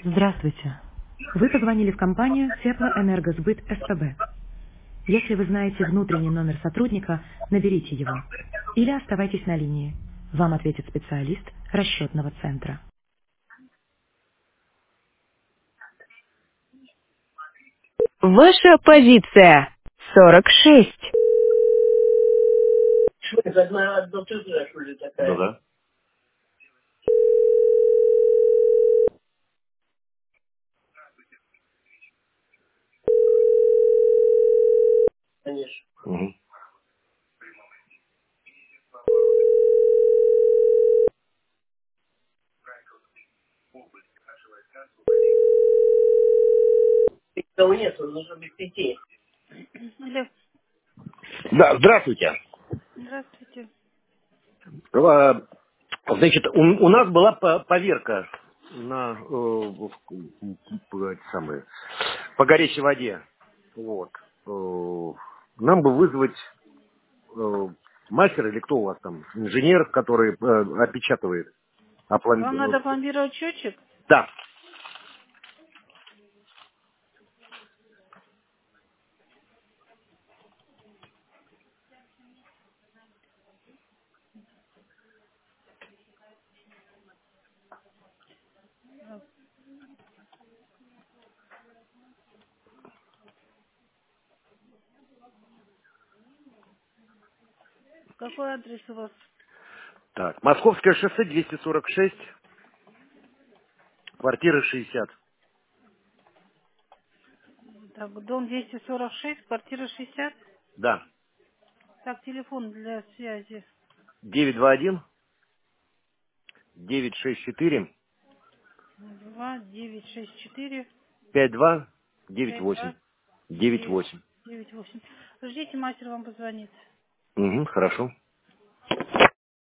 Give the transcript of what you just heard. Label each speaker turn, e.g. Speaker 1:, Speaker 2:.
Speaker 1: Здравствуйте. Вы позвонили в компанию Теплоэнергосбыт СПБ. Если вы знаете внутренний номер сотрудника, наберите его. Или оставайтесь на линии. Вам ответит специалист расчетного центра. Ваша позиция 46.
Speaker 2: Что, это одно ты знаешь, что ли, такая?
Speaker 3: Ну да.
Speaker 2: Конечно.
Speaker 3: Мгм.
Speaker 2: Никого нет, он нужно без детей.
Speaker 4: Алло,
Speaker 3: Да, здравствуйте.
Speaker 4: здравствуйте.
Speaker 3: А, Значит, у нас была поверка на эти самые, по горячей воде. Вот. Нам бы вызвать мастера или кто у вас там, инженер, который опечатывает.
Speaker 4: Вам надо пломбировать счетчик?
Speaker 3: Да.
Speaker 4: Какой адрес у вас?
Speaker 3: Так. Московское шоссе 246, квартира 60.
Speaker 4: Так, дом 246, квартира 60.
Speaker 3: Да.
Speaker 4: Так, телефон для связи.
Speaker 3: 921 964
Speaker 4: 2 9 6 4
Speaker 3: 52
Speaker 4: 5
Speaker 3: 98.
Speaker 4: 2 9
Speaker 3: 98.
Speaker 4: 9 8. Ждите, мастер вам позвонит.
Speaker 3: Угу, хорошо.